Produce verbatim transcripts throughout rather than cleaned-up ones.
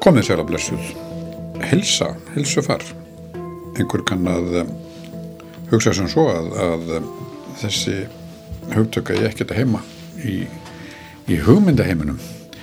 Komið sér að blessuð. Heilsa, heilsufar. Einhver kann að um, hugsa sem svo að, að um, þessi hugtök eigi ekkert heima í, í hugmyndaheiminum.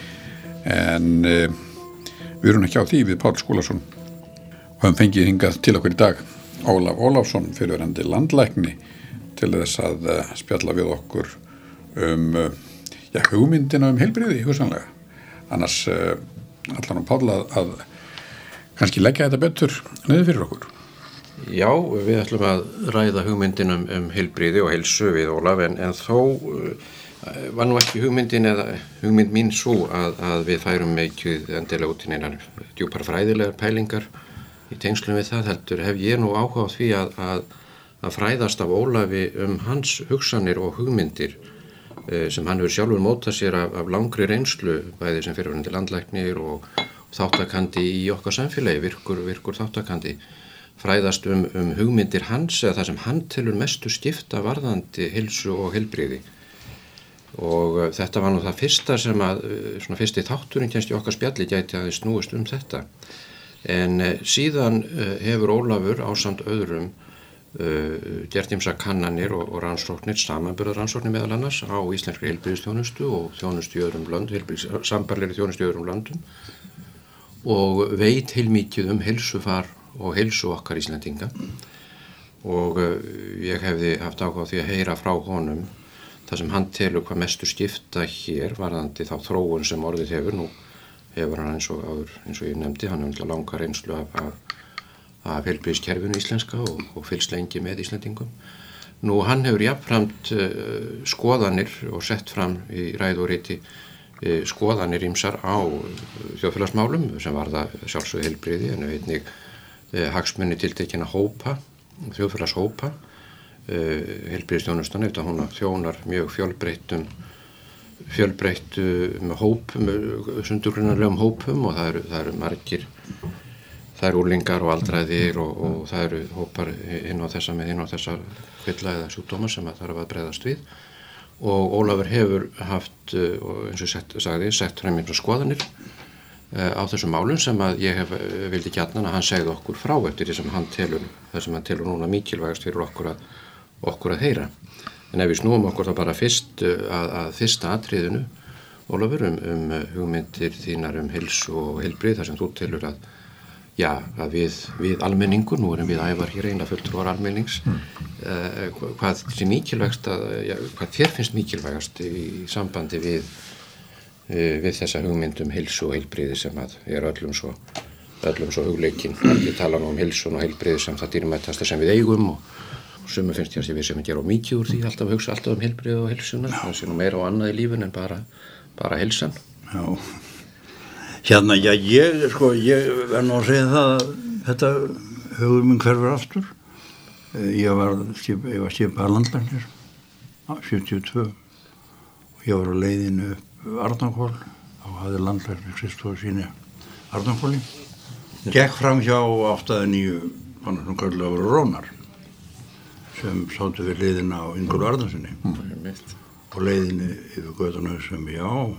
En um, við erum ekki á því við Páll Skúlason og hann fengið hingað til okkur í dag Ólaf Ólafsson, fyrrverandi landlækni, til þess að uh, spjalla við okkur um uh, ja, hugmyndina um heilbrigði, hugsanlega. Annars uh, allan á Páll að, að kannski leggja þetta betur niður fyrir okkur. Já, við ætlum að ræða hugmyndin um, um heilbrigði og heilsu við Ólaf, en, en þó uh, var nú ekki hugmyndin eða hugmynd mín svo að, að við færum mikið endilega út í neinar djúpar fræðilegar pælingar í tengslum við það. Heldur hef ég nú áhuga á því að, að, að fræðast af Ólafi um hans hugsanir og hugmyndir uh, sem hann hefur sjálfur mótað sér af, af langri reynslu, bæði sem fyrrverandi landlæknir og þáttakandi í okkar samfélagi, virkur, virkur þáttakandi. Fræðast um, um hugmyndir hans eða það sem hann telur mestu skipta varðandi heilsu og heilbrigði. Og uh, þetta var nú það fyrsta sem að, uh, svona fyrsti þátturinn kennst í okkar spjalli gæti að þið snúist um þetta. En uh, síðan uh, hefur Ólafur ásamt öðrum uh, gert ýmsar kannanir og, og rannsóknir, samanburðarrannsóknir meðal annars á íslenskri heilbrigðisþjónustu og þjónustu í öðrum löndum, sambarlegri þjónustu í öðrum löndum og veit heilmikið um heilsufar og heilsu okkar Íslendinga. Og uh, ég hefði haft áhuga á því að heyra frá honum það sem hann telur hvað mestu skipta hér varðandi þá þróun sem orðið hefur. Nú hefur hann eins og, áður, eins og ég nefndi, hann hefur langa reynslu af, af, af heilbrigðiskerfinu íslenska og, og fylgst lengi með Íslendingum. Nú hann hefur jafnframt uh, skoðanir og sett fram í ræðu og riti uh, skoðanir ýmsar á þjóðfélagsmálum sem varða sjálfsögðu heilbrigði en einnig uh, hagsmuni tiltekinna hópa, þjóðfélagshópa. Uh, heilbrigðisþjónustan eftir að hún þjónar mjög fjölbreyttum fjölbreyttum hópum, sundurgrunarlegum hópum og það eru, það eru margir, það eru úrlingar og aldraðir og, og það eru hópar inn á þessa með inn á þessa kvilla eða sjúkdóma sem það þarf að bregðast við. Og Ólafur hefur haft, uh, eins og sett, sagði, sett fram eins og skoðanir uh, á þessum málum sem að ég hef vildi gjarnan að hann segði okkur frá eftir því sem hann telur, það sem hann telur núna mikilvægast fyrir okkur að okkur að heyra. En ef við snúum okkur þá bara fyrst að, að fyrsta atriðinu, Ólafur, um, um hugmyndir þínar um heilsu og heilbrigði, þar sem þú telur að, já, að við, við almenningur, nú erum við ævar hér einlega fulltrúar almennings, mm. uh, hvað sé mikilvægast að, já, hvað þér finnst mikilvægast í sambandi við, uh, við þessa hugmynd um heilsu og heilbrigði sem að er öllum svo, öllum svo hugleikinn. Við tala nú um heilsun og heilbrigði sem það dýrmætasta sem við eigum og sumum finnst ég að við sem að gera mikið úr því alltaf að hugsa alltaf um heilbrigði og heilsuna. Það sé nú meira á annað í lífun en bara, bara heilsan. Já. Hérna, já, ég, sko, ég verð nú að segja það að þetta hugur minn hverfur aftur. Ég var, ég var skipaður landlæknir sjötíu og tvö og ég var á leiðinu upp Arnarhól og hafði landlæknir skrifstofu síni Arnarhóli. Gekk fram hjá átta eða níu þannig sem kallar voru rónar sem sátu við leiðina á Ingólfi Arnarssoni mm. og leiðinu yfir götuna sem já og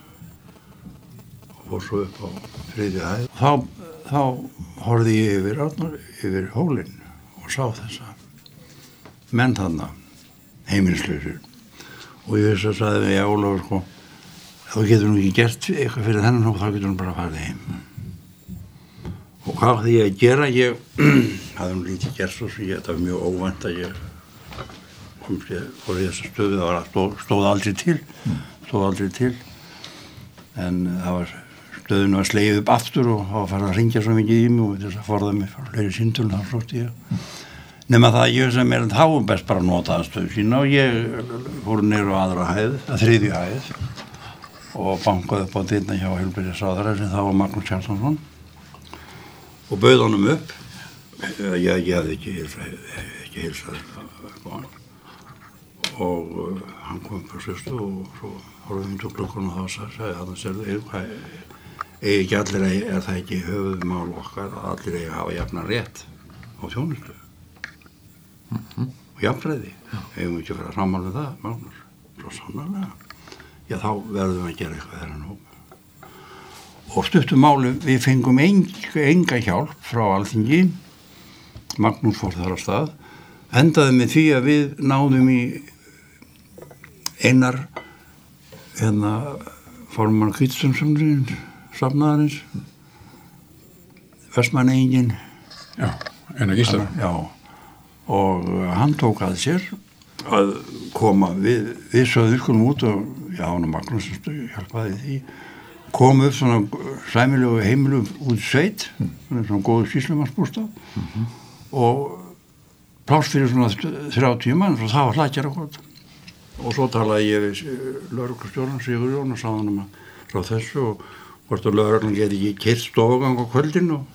fór svo upp á þriðju hæð. Þá, þá horfði ég yfir Arnar, yfir hólinn og sá þessa menn þarna heimilislausir og ég þess að sagði við, já Ólafur, sko, þú getur nú ekki gert eitthvað fyrir þennan hóp, þá getur nú bara farið heim. Og hvað átti ég að gera? Ég hafði nú lítið gert svo sem ég, þetta var mjög óvænt að ég komst ég fór í þessa stöðu, það var, stóð, stóð aldrei til, stóð aldrei til, en það var, stöðun var slegið upp aftur og það var farið að ringja svo mikið í mig og þess að forða mig frá fleiri símtölum, þá slótti ég. Nema það ég sem er þá best bara að nota að stöðu sína og ég fór niður á aðra hæð, að þriðju hæð og bankaði upp á dyrnar hjá heilbrigðisráðherra sem þá var Magnús Kjartansson. Og bauð honum upp, ég, ég hefði ekki hilsað, ekki hilsað upp á hann. Og uh, hann kom upp á sérstu og svo horfðum við til klukkan og þá sagði hann að segja, eigi ekki allir, er það ekki höfuðmál okkar að allir eigi að hafa jafnan rétt á þjónustu. Mm-hmm. Og jafnræði, eigum við ekki að fara saman við það, Magnús, svo sannarlega. Já, þá verðum við að gera eitthvað þeirra nú. og stuttum máli við fengum enga, enga hjálp frá Alþingi. Magnús fór þar á stað, endaði með því að við náðum í Einar hérna formann Hvítasundssamtökin safnaðarins Vestmannaeyinginn Já, Einar Gísla Já, og hann tók að sér að koma við, við sögðum skulum út og já, hann og Magnús hjálpaði því kom upp svona sæmilegu heimilu út sveit mm. svona góðu sýslumannsbústað mm-hmm. og pláss fyrir svona þrjátíu mann og það var hlækjar okkur og svo talaði ég við lögreglustjórann Sigur Jón og sagði hann um að frá þessu og hvort að lögreglan geti ekki keyrt stofugang á kvöldin og,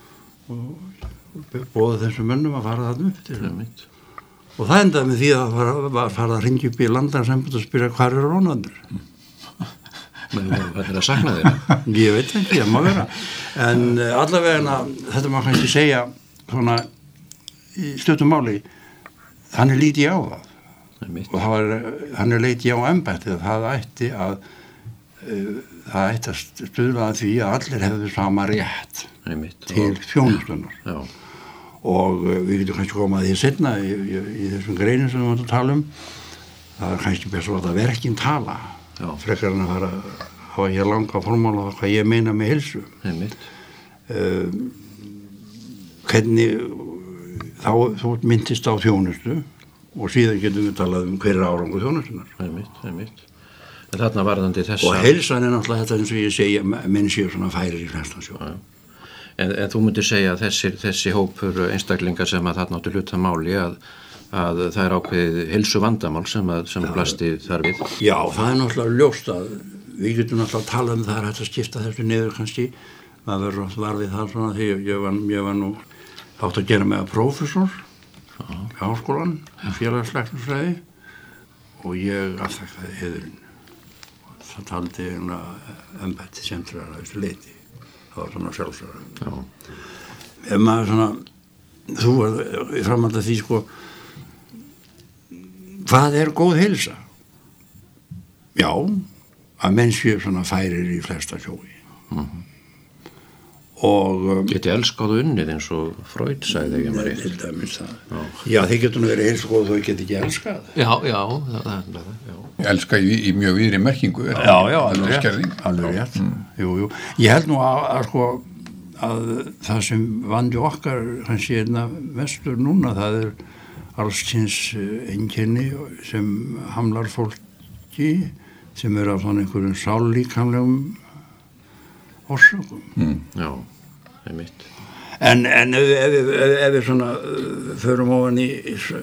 og bóði þessum mönnum að fara þarna upp til það og það endaði með því að það var farið að ringja upp í landarsembund og spyrja hvað eru rónandur. Men hvað er að sakna þeirra? Ég veit ekki, það má vera. En allavega þetta má kannski segja svona í stuttum máli, þannig líti ég á það. það og það var, þannig leiti ég á embættið að það ætti að uh, það ætti að stuðla að því að allir hefðu sama rétt Einmitt. til þjónustunar. Já. Og við getum kannski komað því setna í, í, í þessum greinum sem við varum að tala um það er kannski best að láta verkin tala Já. frekar en að fara að hafa hér langa formála hvað ég meina með heilsu um, hvernig þá þú myndist á þjónustu og síðan getum við talað um hver er árangur þjónustunar einmitt, einmitt. En þarna varðandi þessa og heilsan er náttúrulega þetta eins og ég segja menn séu svona færir í flestan sjó En, en þú myndir segja að þessi, þessi hópur einstaklingar sem að þarna áttu hluta máli að, að það er ákveðið heilsu vandamál sem að, sem að blasti þar við? Já, það er náttúrulega ljóst að við getum náttúrulega að tala um það er hægt að skipta þessu niður kannski. Maður verður var við það svona því ég var, ég var nú átt að gera með að prófessor í háskólan, félagslæknisfræði og ég afþakkaði heiðurinn. Það taldi embætti semtrar að þessu leiti. Það var svona sjálfsögður. Ef maður svona, þú var framhald að því sko, hvað er góð heilsa? Já, að menn séu svona færir í flesta sjói. Mm-hmm. Og um, geti elskað unnið eins og Freud sagði ekki maður til dæmis það. Já, já þeir getur nú verið heilsu góð þó geti ekki elskað. Já, já, það er það, já. Elska í, í mjög víðri merkingu. Já, já, alveg rétt. Alveg rétt. Mm. Jú, jú. Ég held nú að, að sko að það sem vandi okkar kannski einna mestur núna það er allskyns einkenni sem hamlar fólki sem er af svona einhverjum sállíkamlegum orsökum. Mm. Já, það er mitt. En, en ef, ef, ef, ef við svona förum ofan í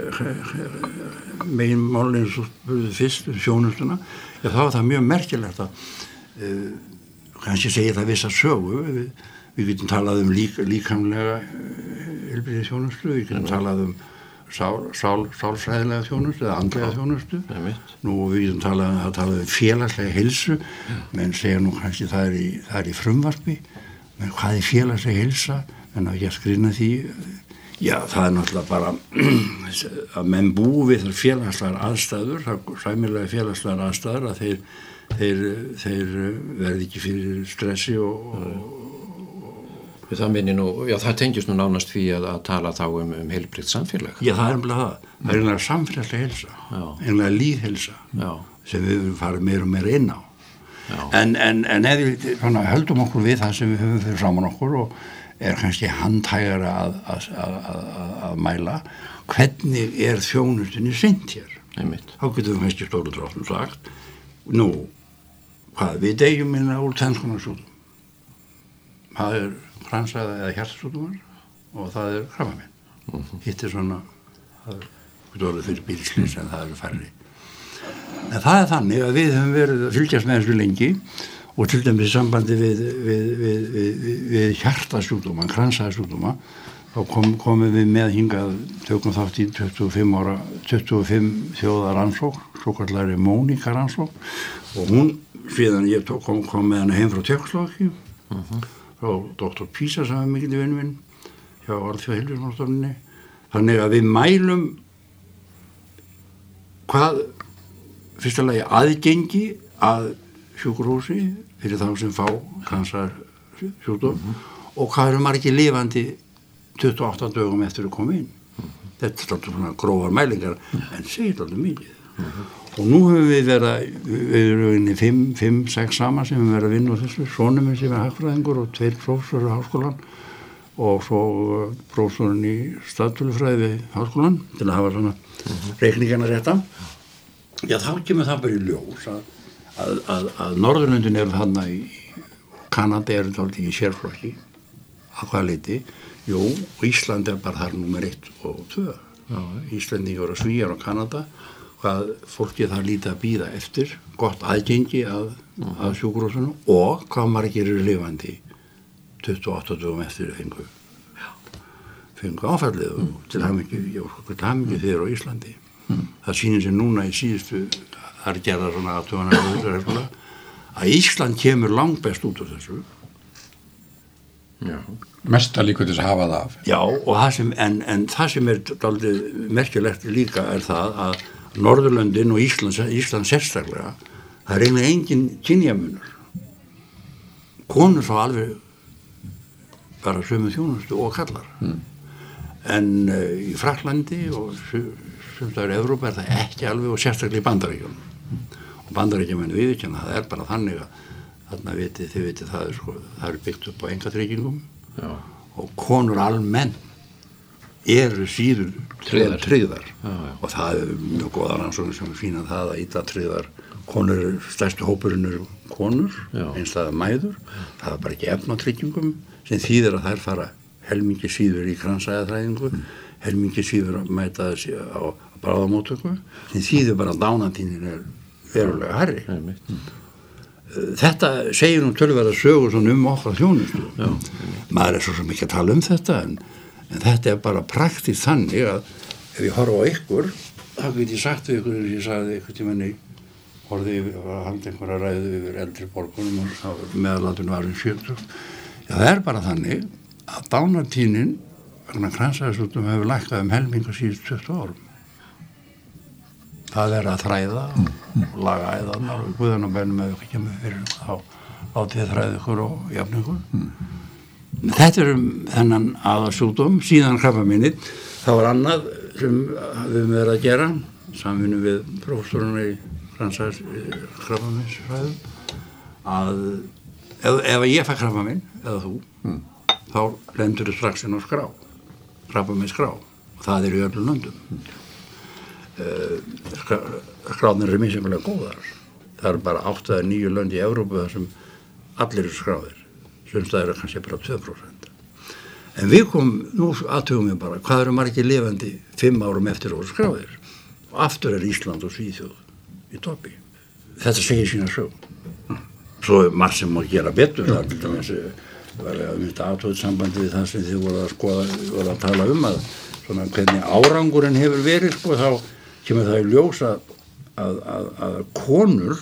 megin málinn svo spurðu fyrst um sjónustuna, já þá er það mjög merkilegt að uh, kannski segja það vissa sögu, við, við getum talað um lík, líkamlega heilbrigði þjónustu, við getum talað um sál, sál, sálfræðilega þjónustu eða andlega þjónustu. Nú við getum talað, talað um félagslega heilsu, menn segja nú kannski það er í, það er í frumvarpi, menn hvað er félagslega heilsa, menn að ég skrina því, já það er náttúrulega bara að menn búi við þar félagslegar aðstæður, sæmilega félagslegar aðstæður að þeir, þeir, þeir verði ekki fyrir stressi og, og Það minni nú, já það tengist nú nánast því að, að tala þá um, um heilbrigt samfélag. Já það er umlega það, það er einlega samfélagslega heilsa, einlega líðheilsa já. Sem við höfum farið meira og meira inn á. En, en, en ef við svona, höldum okkur við það sem við höfum fyrir saman okkur og er kannski handhægara að, að, að, að, að mæla, hvernig er þjónustunni sinnt hér? Einmitt. Þá getum við kannski stóru dróttum sagt, nú, hvað, við deyjum minna úr tennskonar sjúkdóm. Það er kransæða eða hjartasjúkdómar og það er krabbamein. Mm-hmm. Hitt er svona, það er ekki orðið fyrir bílslys en það eru færri. En það er þannig að við höfum verið að fylgjast með þessu lengi og til dæmis í sambandi við, við, við, við, við hjartasjúkdóma, kransæða sjúkdóma, þá kom, komum við með hingað, tökum þátt í tuttugu og fimm ára, tuttugu og fimm þjóða rannsókn, svo kallari Mónika rannsókn og hún, síðan ég tók, kom, kom með hana heim frá Tékkóslóvakíu, uh-huh. frá doktor Písa sem er mikill vinur minn hjá Alþjóðaheilbrigðismálastofnuninni. Þannig að við mælum hvað fyrsta lagi aðgengi að sjúkrahúsi fyrir þá sem fá kransæðar síðustu sjúkdóm mm -hmm. og hvað eru margir lifandi tuttugu og átta dögum eftir að koma inn. Mm -hmm. Þetta er alltaf svona grófar mælingar en segir alltaf mikið. Mm -hmm. Og nú höfum við verið, við erum við fimm, fimm, sex saman sem við verið að vinna úr þessu, sonum minn sem er hagfræðingur og tveir prófessor á háskólan og svo prófessorinn í staðtölufræði við háskólan til að hafa svona mm-hmm. reikningarna rétta. Já, þá kemur það bara í ljós að, að, að, að Norðurlöndin eru þarna í Kanada eru þátt í sérflokki að hvað leiti, jú, Ísland er bara þar númer eitt og tvö. Íslendingar og Svíjar og Kanada, hvað fólki það lítið að býða eftir, gott aðgengi að, mm-hmm. að sjúkrahúsunum og hvað margir eru lifandi tuttugu og átta dögum eftir fengu fengu áfallið og mm. til hamingju til hamingju þeir á Íslandi mm. það sýnir sér núna í síðustu þar gerða svona aðtöðunar að Ísland kemur langbest út úr þessu Já. Mesta líka til að hafa það af Já, og það sem, en, en það sem er dálítið merkilegt líka er það að Norðurlöndin og Ísland, Ísland sérstaklega það er eiginlega engin kynjamunur konur fá alveg bara sömu þjónustu og kallar mm. en uh, í Frakklandi og sumstaðar í Evrópa er það ekki alveg og sérstaklega í Bandaríkjunum mm. og Bandaríkjumenn viðurkenna það er bara þannig að þarna vitið, þið vitið það er sko, það er byggt upp á engatryggingum og konur almenn eru síður tryggðar, tryggðar. Já, já. Og það er mjög góða rannsóknir sem fína það að illa tryggðar konur, stærstu hópurinn eru konur, einstæða mæður það er bara ekki efnatryggingum sem þýðir að þær fara helmingi síður í kransæðaþræðingu, mm. helmingi síður að mæta þessi á bráðamóttöku, sem þýðir bara að dánartíðnin er verulega hærri. Mm. Þetta segir nú tölverða sögur svona um okkar þjónustu. Já. Maður er svo sem ekki að tala um þetta, en, en þetta er bara praktískt þannig að ef ég horfa á ykkur, þá get ég sagt við ykkur, ég sagði ykkur tímanni, horfði yfir að halda einhverja ræðu yfir eldri borgunum og meðalaldurinn var um sjötíu. Já, það er bara þannig að dánartíðnin vegna kransæðasjúkdóma hefur lækkað um helminga síðustu tuttugu árum. Það er að þræða og mm. laga æðarnar og guðan og bænum ef ekki kemur fyrir þá látið þið þræða ykkur og jafn ykkur. Mm. Þetta er um þennan aðalsjúkdóm, síðan krabbameinið. Það var annað sem við höfum verið að gera, samvinnu við prófessorinn í kransæðas krabbameinsfræðum, að ef, ef ég fæ krabbamein, eða þú, mm. þá lendur þið strax inn á skrá, krabbameinsskrá, og það er í öllum löndum. Mm. Skráðnir eru misjafnlega góðar. Það eru bara átta eða níu lönd í Evrópu þar sem allir eru skráðir. Sums staðar eru kannski bara tvö prósent. En við komum, nú athugum við bara, hvað eru margir lifandi fimm árum eftir og skráðir? Og aftur er Ísland og Svíþjóð í toppi. Þetta segir sína sög. Svo er margt sem má gera betur. Það er til dæmis var að mynda athugað sambandi við það sem þið voru að skoða, voru að tala um að svona hvernig árangurinn hefur verið, sko, þá kemur það í ljós að, að, að, að konur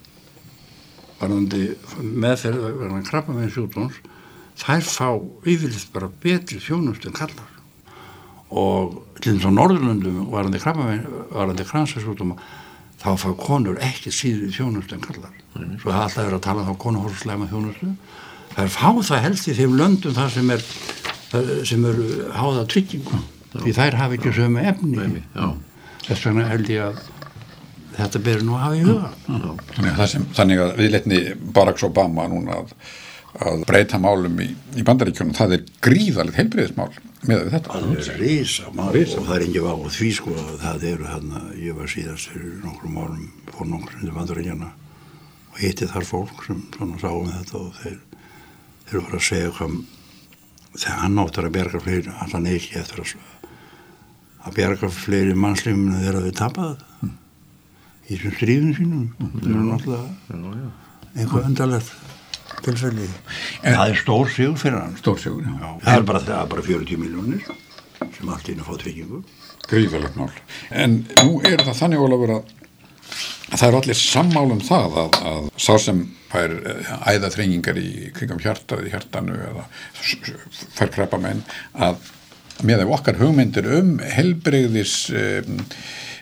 varðandi meðferð varðandi krabbameinssjúkdóms, þær fá yfirleitt bara betri þjónustu en kallar. Og til þess að Norðurlöndum varðandi krabbamein, varðandi kransæðasjúkdóma, þá fá konur ekki síður þjónustu en kallar. Mm. Svo það alltaf er að tala um þá konuhorfslæma þjónustu. Þær fá það helst í þeim löndum þar sem er sem eru háða tryggingum. Því þær hafa ekki sömu efni. Nei, þess vegna held ég að þetta beri nú að hafa í huga. Þannig að, sem, þannig að viðleitni Barack Obama núna að, að breyta málum í, í Bandaríkjunum, það er gríðalegt heilbrigðismál með þetta. Það er risa mál og það er engin vá og því sko að það eru hérna, ég var síðast fyrir nokkrum árum fór nokkrum til Bandaríkjana og hitti þar fólk sem svona sáum þetta og þeir, þeir voru að segja hvað þegar hann áttur að bjarga fleiri, hann er ekki eftir að að bjarga fleiri mannslífum þegar við tapaði mm. í þessum stríðum sínum. Mm. Það er náttúrulega einhver undarlegt tilfelli. En það er stór sigur fyrir hann. Stór sigur, já. Það er bara, það er bara fjörutíu milljónir sem allt inn að fá tryggingu. Gríðalegt mál. En nú er það þannig, Ólafur, að það eru allir sammála um það að, að sá sem fær æðaþrengingar í kringum hjartað í hjartanu eða fær krabbamein að með af okkar hugmyndir um heilbrigðis um,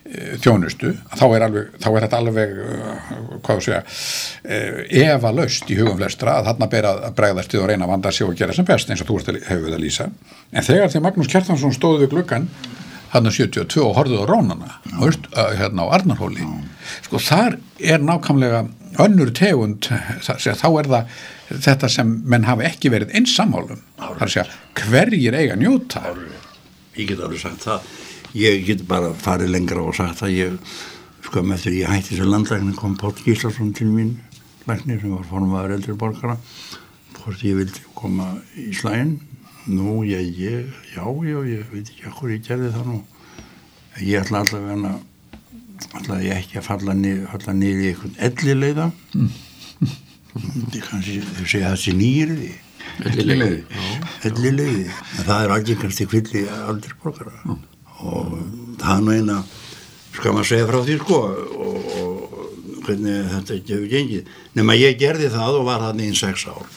þjónustu, þá er alveg, þá er þetta alveg, hvað þú segja, efalaust í hugum flestra að þarna ber að bregðast við og reyna að vanda sig og gera sem best eins og þú hefur það lýsa. En þegar því Magnús Kjartansson stóð við gluggann þarna sjötíu og tvö og horfði á Rónana veist, hérna á Arnarhóli, sko þar er nákvæmlega önnur tegund, þá er það þetta sem menn hafa ekki verið eins sammálum, það er að segja hverjir eiga að njóta. Ég get alveg sagt það. Ég get bara farið lengra og sagt að ég, sko, með eftir ég hætti þessu landlækni kom Páll Gíslason til mín, læknir sem var formaður eldri borgara, hvort ég vildi koma í slaginn. Nú, ég, ég, já, já, ég veit ekki hvað ég gerði það nú. Ég ætla allavega ætla ég ekki að falla niður, falla niður í einhvern ellileiða. Mm. Þið kannski, þau segja það sé nýriði. Ellileiði. Ellileiði. En það er algengast í kvilli eldri borgara. Mm. Og það er nú eina, skal maður segja frá því sko og, og hvernig þetta ekki hefur gengið. Nema ég gerði það og var þarna í sex ár.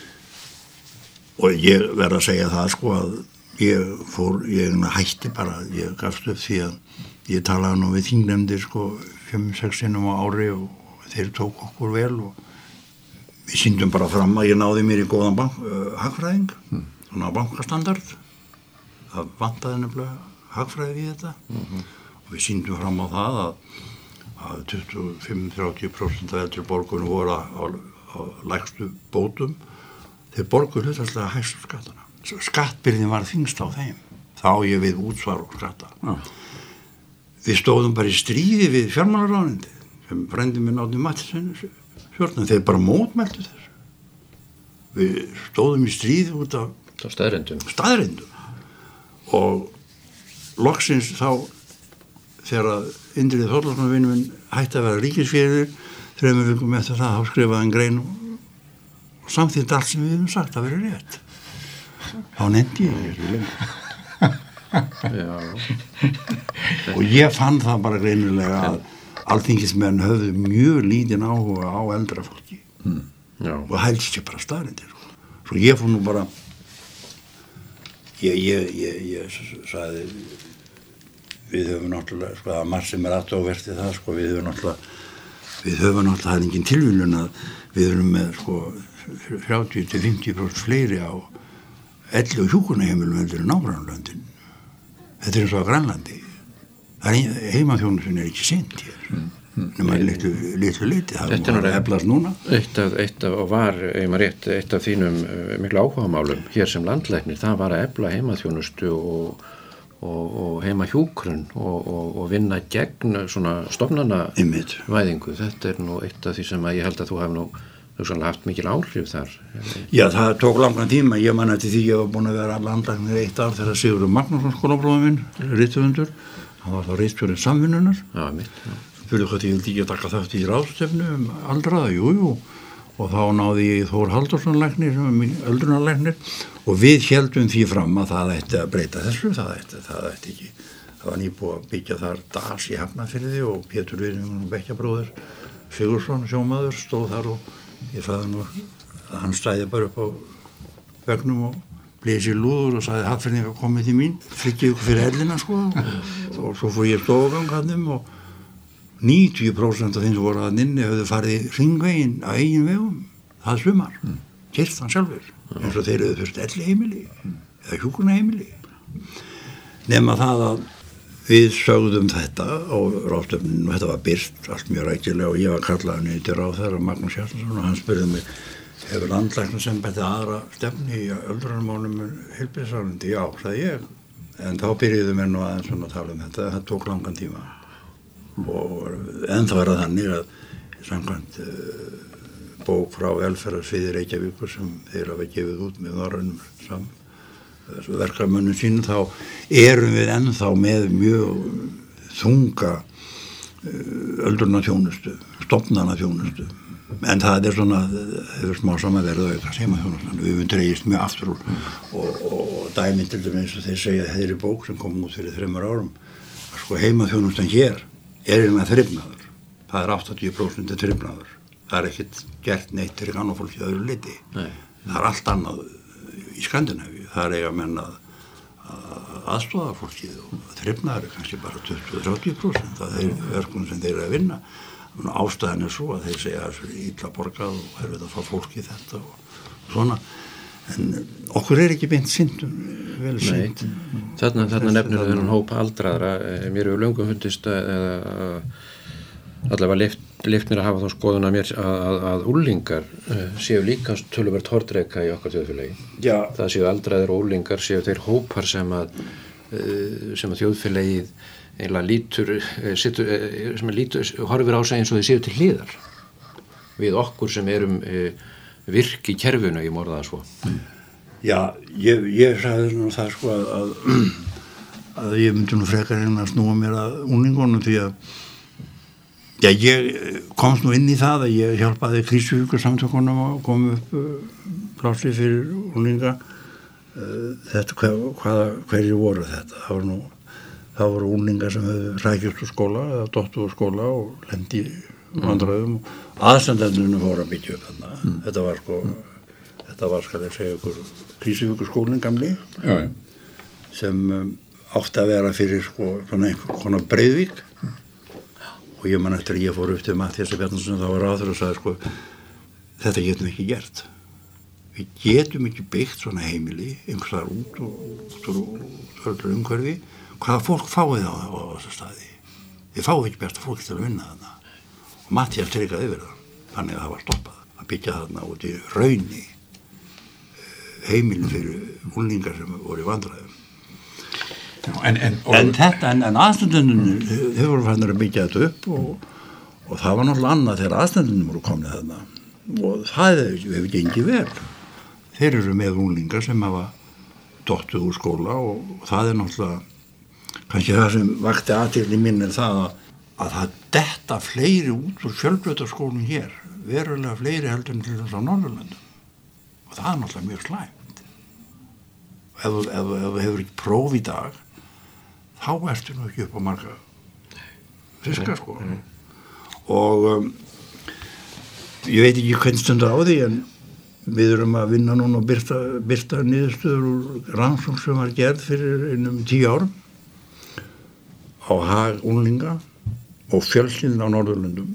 Og ég verð að segja það sko að ég fór, ég hætti bara, ég gafst upp því að ég talaði nú við þingnefndir sko fimm, sex sinnum á ári og þeir tók okkur vel og við sýndum bara fram að ég náði mér í góðan bank, uh, hagfræðing, mm. svona bankastandard. Það vantaði nefnilega hagfræði við þetta mm-hmm. og við sýndum fram á það að, að tuttugu og fimm til þrjátíu prósent af eldri borgurum voru á, á lægstu bótum, þeir borguðu hlutfallslega hæstu skattana. Skattbyrðin var þyngst á þeim, þá ég við útsvar og skatta. Ah. Við stóðum bara í stríði við fjármálaráðuneytið, sem frændi minn Árni Matthíasson fjórtán, þeir bara mótmæltu þessu. Við stóðum í stríði út af staðreyndum. staðreyndum og loksins þá þegar að Indriði Þórðarsson vinur minn hætti að vera ríkisfjörður þremur vikum eftir það þá skrifaði hann grein og, og samþýtt allt sem við höfum sagt að vera rétt. Þá nefndi ég þessu lengur. Og ég fann það bara greinilega að alþingismenn höfðu mjög lítinn áhuga á eldra fólki mm. og helst ég bara staðreyndir. Svo ég fór nú bara ég, ég, ég, ég sagði við höfum náttúrulega, sko, að margt sem er aðtóverti það, sko, við höfum náttúrulega, við höfum náttúrulega, það er engin tilviljun að við erum með, sko, þrjátíu til fimmtíu prósent fleiri á elli- og hjúkrunarheimilum heldur en nágrannalöndin. Þetta er eins og á Grænlandi. Það er heimaþjónustin er ekki sent hér, mm, mm, nema litlu, litlu liti, það er nú að eflast núna. Eitt af, eitt af, og var, ef maður rétt, eitt af þínum uh, miklu áhugamálum hér sem landlæknir, það var að efla heimaþjónustu og og, og heima hjúkrun og, og, og vinna gegn svona stofnanavæðingu. Þetta er nú eitt af því sem að ég held að þú hef nú haft mikil áhrif þar. Já, það tók langan tíma. Ég man eftir því ég var búin að vera landlæknir eitt ár þegar Sigurður Magnússon skólabróðir minn, rithöfundur, hann var þá ritstjórinn Samvinnunnar. Já, mitt. Já. Fyrir hvað ég vildi ekki að taka þátt í ráðstefnu um aldraða, jú, jú. Og þá náði ég Þór Halldórsson læknir, sem er öldrunarlæknir, og við héldum því fram að það ætti að breyta þessu, það ætti, það ætti ekki. Það var nýbúið að byggja þar das í Hafnarfirði og Pétur Viðnum bekkjabróðir Sigursson, sjómaður, stóð þar og ég sagði nú að hann stæði bara upp á veggnum og blés í lúður og sagði Hafnfirðingar komið til mín, flykkið ykkur fyrir ellina, sko, og svo fór ég stofugang hannum og níutíu prósent af þeim sem voru að nynni höfðu farið hringveginn á eigin vegum það sumar, mm. keyrt hann sjálfur mm. eins og þeir höfðu fyrst elli heimili mm. eða hjúkrunarheimili nema það að við sögðum þetta á ráðstefninu og þetta var birt allt mjög rækilega og ég var kallaður niður til ráðherra Magnús Kjartansson og hann spurði mig hefur landlæknisembættið aðra stefnu í öldrunarmálum heilbrigðisráðuneyti? Já, sagði ég en þá byrjuðu mér nú aðeins svona að tala um þetta það tók langan tíma og ennþá er það þannig að samkvæmt uh, bók frá velferðarsviði Reykjavíkur sem þeir hafa gefið út með norrænum sam uh, verkamönnum sínum þá erum við ennþá með mjög þunga uh, öldrunarþjónustu, stofnanaþjónustu en það er svona hefur smá saman verið auka heimaþjónustan við höfum dregist mjög aftur úr og, og, og dæmin til dæmis eins og þeir segja þeirri bók sem kom út fyrir þremur árum sko heimaþjónustan hér er með þrifnaður. Það er áttatíu prósent þrifnaður. Það er ekkert gert neitt fyrir annað fólki öðru liti. Nei. Það er allt annað í Skandinavíu. Það er eiga menn að, aðstoða fólkið og þrifnaður er kannski bara tuttugu til þrjátíu prósent af þeir verkum sem þeir eru að vinna. Ástæðan er svo að þeir segja að það er illa borgað og er við að fá fólki þetta og svona. En okkur er ekki beint syndum, vel synd. Þarna, þarna nefnir þennan hóp aldraðra. Mér hefur löngum fundist að allavega lift, lift mér að hafa þá skoðun að mér að, að, að úlingar séu líka töluvert hornreka í okkar þjóðfélagi. Já. Það séu aldraðir og úlingar séu þeir hópar sem að, sem að þjóðfélagið eiginlega lítur, situr, sem að lítur, horfir á sig eins og þeir séu til hliðar við okkur sem erum virk í kerfinu, ég morða það svo. Já, ég, ég sagði nú það sko að, að, að ég myndi nú frekar hérna að snúa mér að unglingunum því að já, ég komst nú inn í það að ég hjálpaði Kristvíkur samtökunum að koma upp plássi fyrir unglinga. Þetta, hver, hvaða, hverju voru þetta? Það voru nú, það voru unglingar sem hefðu rækjast úr skóla eða dottu úr skóla og lendi vandræðum og aðstandendunum fóru að byggja upp þarna. Mm. Þetta var sko, þetta var skal ég segja ykkur Kristvíkurskólinn gamli já, sem um, átti að vera fyrir sko svona einhver konar Breiðvík mm. og ég man eftir að ég fór upp til Matthíasi Bjarnason þá var ráður og sagði sko þetta getum við ekki gert. Við getum ekki byggt svona heimili einhvers þar út og út og öllu umhverfi. Hvaða fólk fáið á, á þessu staði? Við fáum ekki besta fólk til að vinna þarna. Og Matthías tryggaði yfir það. Þannig að það var stoppað að byggja þarna út í raunni heimilin fyrir unglingar sem voru í vandræðum. Já, en, en, en þetta, en, en aðstandendunum, þau voru fannir að byggja þetta upp og, og það var náttúrulega annað þegar aðstandendunum voru komnið þarna. Og það hefur gengið vel. Þeir eru með unglingar sem hafa dottuð úr skóla og, og það er náttúrulega kannski það sem vakti athygli mín er það að, að það detta fleiri út úr fjölbrautaskólum hér, verulega fleiri heldur en til þess á Norðurlöndum. Og það er náttúrulega mjög slæmt. Ef, ef, ef þú hefur ekki próf í dag, þá ertu nú ekki upp á marga fiska sko. Mm. Og um, ég veit ekki hvernig stundur á því, en við erum að vinna núna og byrta, byrta niðurstöður úr rannsókn sem var gerð fyrir einum tíu árum á hag unglinga og fjölskylda á Norðurlöndum.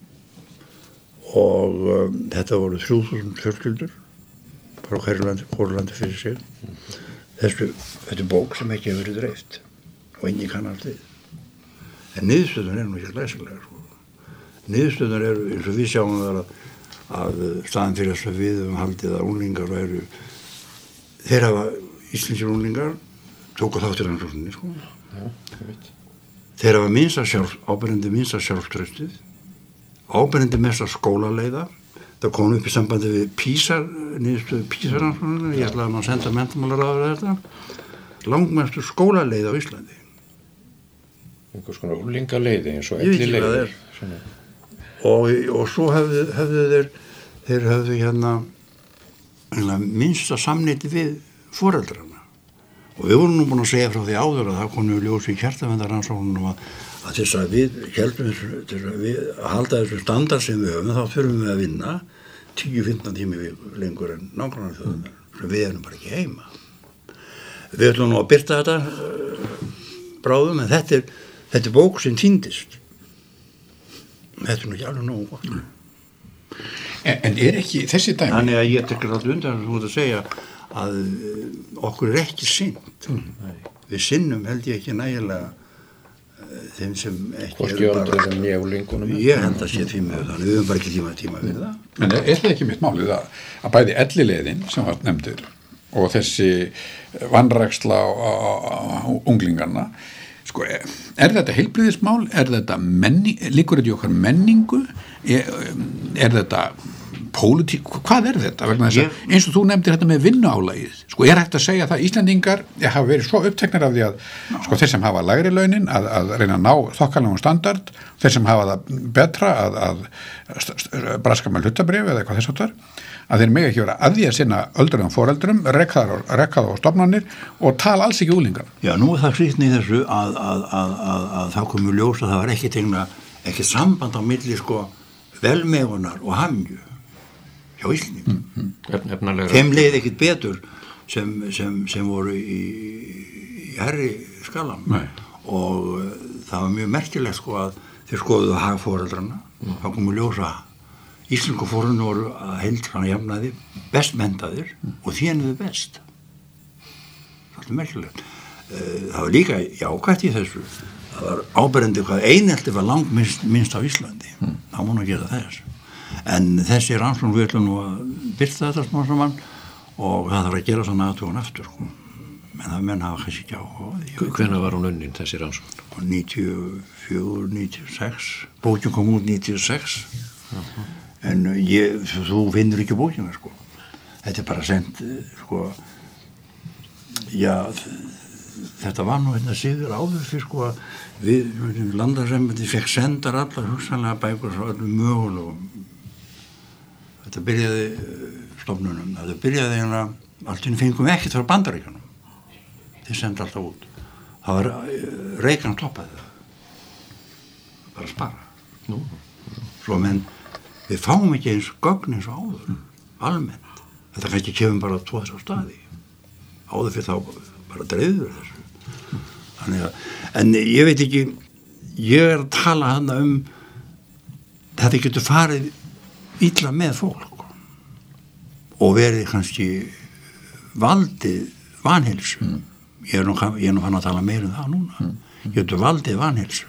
Og um, þetta voru þrjú þúsund fjölskyldur frá hverju landi, hvoru landi fyrir sig. Þessu, þetta er bók sem ekki hefur verið dreift og enginn kannast við. En niðurstöðunar eru nú ekki glæsilegar. Niðurstöðunar eru, eins og við sjáum það að, að staðan fyrir þess að við um haldið að unglingar eru, þeir hafa íslenskir unglingar, tóku þáttir rannsókninni, sko. Já, ég veit. Þeir hafa minnsta sjálf, áberandi minnsta sjálfstraustið, áberandi mesta skólaleiða. Það kom upp í sambandi við PISA, niðurstöðu PISA-rannsóknina, ég ætlaði að senda menntamálaráður þetta, langmestu skólaleið á Íslandi. Einhvers konar unglingaleiði eins og elli leið. Ég veit ekki hvað það er. Og, og svo hefðu, hefðu þeir, þeir hefðu hérna, hérna minnsta samneyti við foreldrarna. Og við vorum nú búin að segja frá því áður að það kom nú ljós í hjartaverndaransóknunum að að þess að við hjálpum þessu, við að halda þessu standard sem við höfum, þá þurfum við að vinna tíu til fimmtán tími lengur en nákvæmlega þjóðunar, sem við erum bara ekki heima. Við ætlum nú að birta þetta uh, bráðum, en þetta er, þetta er bók sem týndist. Þetta er nú ekki alveg nógu gott. En, en er ekki þessi dæmi? Þannig að ég tekur alltaf undan að þú ert að segja að uh, okkur er ekki synd. Mm. Við sinnum held ég ekki nægilega þeim sem ekki Hvorki eru bara mjögulingunum. Ég held að sé því með þannig, við höfum bara ekki tíma tíma við það. En er, er það ekki mitt málið að, að bæði ellileiðin sem var nefndir og þessi vanræksla á, á, á unglingarna, sko, er, er þetta heilbrigðismál, er þetta menning, liggur þetta í okkar menningu, er, er þetta pólitík, hvað er þetta? Vegna þess að eins og þú nefndir þetta með vinnuálagið, sko, er hægt að segja það Íslendingar hafa verið svo uppteknir af því að no. sko, þeir sem hafa lægri launin að, að reyna að ná þokkalegum standard, þeir sem hafa það betra að, að braska með hlutabréf eða eitthvað þess aftar, að þeir mega ekki vera að því að sinna öldruðum foreldrum, rekkaða á stofnanir og tala alls ekki úlingar. Já, nú er það sýtni í þessu að, að, að, að, að það komur ljós að það var ekki tegna, ekki samband á milli sko velmegunar og hamju hjá Íslendingum. Mm, mm. Þeim leið ekkit betur sem, sem, sem voru í, í í herri skalam. Nei. Og uh, það var mjög merkilegt sko að þeir skoðuðu hagforeldrana, mm. þá komu ljósa íslensku fóreldrarnir voru að heildra jafnaði best menntaðir mm. og þénuðu best. Það er merkilegt. Uh, það var líka jákvætt í þessu. Það var áberandi hvað einelti var langt minnst, minnst á Íslandi. Mm. Það múin að gera þess. En þessi rannsókn við ætlum nú að byrta þetta smá saman og það þarf að gera svona aðtugun aftur. Sko. En það menn hafa kannski ekki á. Hvenær var hún unnin þessi rannsókn? níutíu og fjögur, níutíu og sex. Bókin kom út níutíu og sex. Uh-huh. En ég, þú finnur ekki bókina, sko. Þetta er bara sent, sko, já, þetta var nú hérna sigur áður fyrir, sko, að við, landarsembandi, fekk sendar allar hugsanlega bækur frá öllum mögulegum. Þetta byrjaði stofnunum, þetta byrjaði hérna, allt inn fengum við ekkert frá Bandaríkjunum. Þeir sendi alltaf út. Það var, Reagan toppaði það. Bara að spara. Nú. Svo menn, við fáum ekki eins gögn eins og áður, almennt. Þetta kannski kemur bara á tvo þessar staði. Áður fyrir þá bara dreifður þessu. Þannig að, en ég veit ekki, ég er að tala hana um þetta getur farið illa með fólk og verið kannski valdið vanheilsu. Mm. Ég er nú, ég er nú hann að tala meira um það núna. Mm. Ég getur valdið vanheilsu.